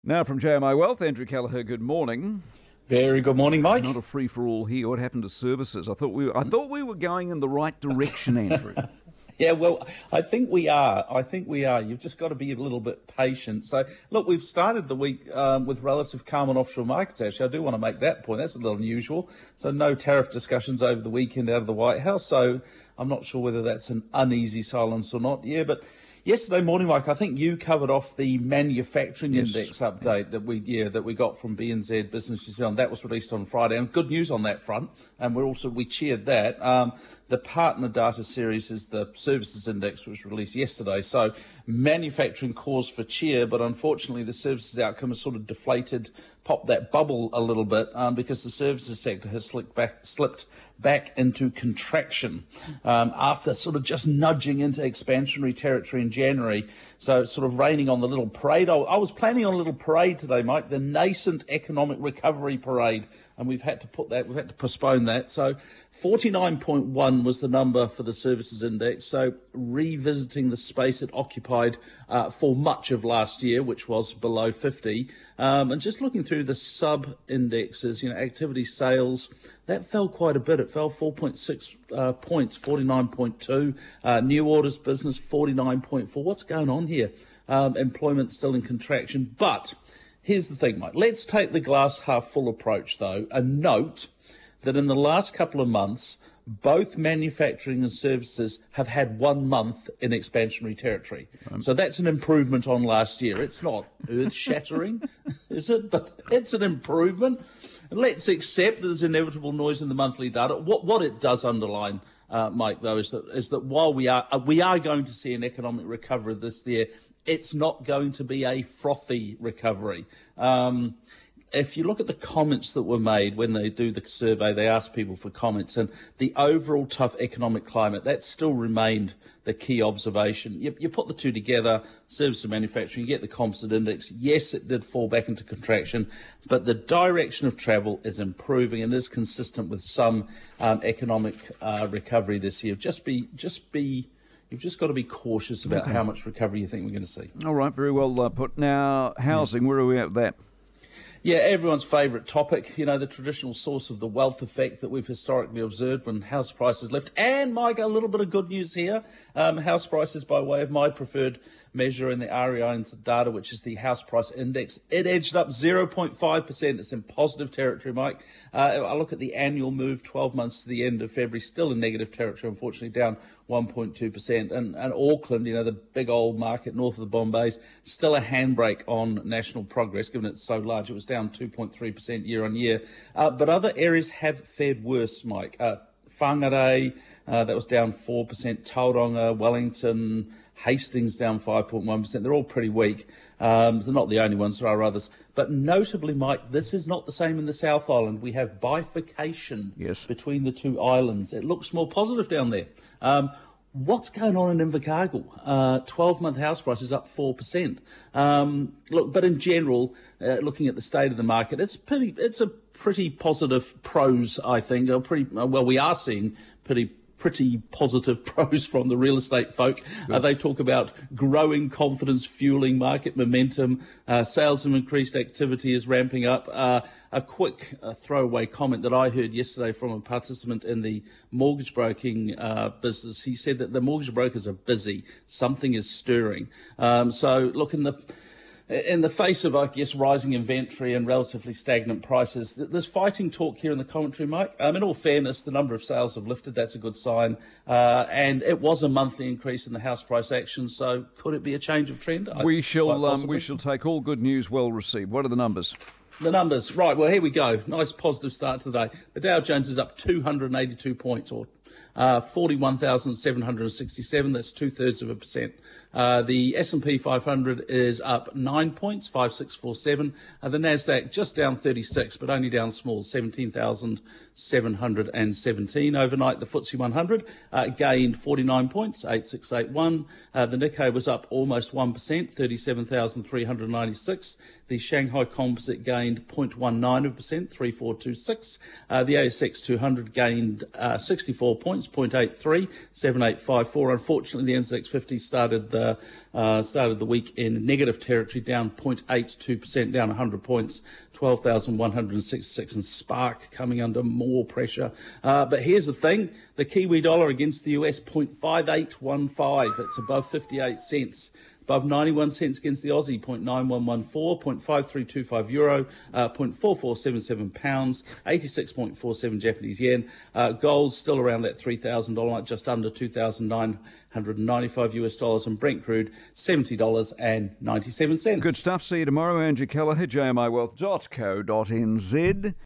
Now from JMI Wealth, Andrew Callagher, good morning. Very good morning, Mike. Not a free-for-all here. What happened to services? I thought we were going in the right direction, Andrew. Yeah, well, I think we are. You've just got to be a little bit patient. So, look, we've started the week with relative calm on offshore markets, actually. I do want to make that point. That's a little unusual. So no tariff discussions over the weekend out of the White House. So I'm not sure whether that's an uneasy silence or not. Yeah, but yesterday morning, Mike, I think you covered off the manufacturing index update that we got from BNZ Business New Zealand. That was released on Friday, and good news on that front. And we cheered that. The partner data series is the services index, which was released yesterday. So manufacturing cause for cheer, but unfortunately the services outcome has sort of deflated, popped that bubble a little bit because the services sector has slipped back into contraction after sort of just nudging into expansionary territory in January. So sort of raining on the little parade. I was planning on a little parade today, Mike, the nascent economic recovery parade, and we've had to postpone that. So 49.1 was the number for the services index. So revisiting the space it occupied for much of last year, which was below 50. And just looking through the sub-indexes, activity sales, that fell quite a bit. It fell 4.6 points, 49.2. New orders business, 49.4. What's going on here? Employment still in contraction. But here's the thing, Mike. Let's take the glass half full approach, though, and note that in the last couple of months, both manufacturing and services have had 1 month in expansionary territory. So that's an improvement on last year. It's not earth-shattering, is it? But it's an improvement. Let's accept that there's inevitable noise in the monthly data. What it does underline, Mike, though, is that while we are going to see an economic recovery this year, it's not going to be a frothy recovery. If you look at the comments that were made when they do the survey, they ask people for comments, and the overall tough economic climate, that still remained the key observation. You put the two together, services and manufacturing, you get the composite index. Yes, it did fall back into contraction, but the direction of travel is improving and is consistent with some economic recovery this year. You've just got to be cautious about how much recovery you think we're going to see. All right, very well put. Now, housing, where are we at with that? Yeah, everyone's favourite topic, the traditional source of the wealth effect that we've historically observed when house prices lift. And, Mike, a little bit of good news here. House prices, by way of my preferred measure in the REI data, which is the house price index, it edged up 0.5%. It's in positive territory, Mike. I look at the annual move, 12 months to the end of February, still in negative territory, unfortunately, down 1.2%. And Auckland, the big old market north of the Bombays, still a handbrake on national progress, given it's so large. It was down 2.3% year on year. But other areas have fared worse, Mike. Whangarei, that was down 4%. Tauranga, Wellington, Hastings down 5.1%. They're all pretty weak. They're not the only ones. There are others. But notably, Mike, this is not the same in the South Island. We have bifurcation between the two islands. It looks more positive down there. What's going on in Invercargill? 12-month house prices up 4%. But in general, looking at the state of the market, it's a pretty positive pros, I think. We are seeing pretty positive pros from the real estate folk. They talk about growing confidence fueling market momentum. Sales and increased activity is ramping up. A quick throwaway comment that I heard yesterday from a participant in the mortgage broking business. He said that the mortgage brokers are busy. Something is stirring. So look, in the face of, I guess, rising inventory and relatively stagnant prices, there's fighting talk here in the commentary, Mike. In all fairness, the number of sales have lifted. That's a good sign. And it was a monthly increase in the house price action. So could it be a change of trend? We shall take all good news well received. What are the numbers? The numbers. Right, well, here we go. Nice positive start to the day. The Dow Jones is up 282 points, or 41,767. That's 2/3%. The S&P 500 is up 9 points, 5647. The Nasdaq just down 36, but only down small, 17,717. Overnight, the FTSE 100 gained 49 points, 8681. The Nikkei was up almost 1%, 37,396. The Shanghai Composite gained 0.19%, 3426. The ASX 200 gained 64 points, 0.83, 7854. Unfortunately, the NZX 50 started the started the week in negative territory, down 0.82%, down 100 points, 12,166, and Spark coming under more pressure. But here's the thing, the Kiwi dollar against the US, 0.5815. It's above 58 cents. Above 91 cents against the Aussie, 0.9114, 0.5325 euro, 0.4477 pounds, 86.47 Japanese yen. Gold still around that $3,000 mark, just under $2,995 US dollars, and Brent crude $70.97. Good stuff. See you tomorrow. Andrew Kelleher, jmiwealth.co.nz.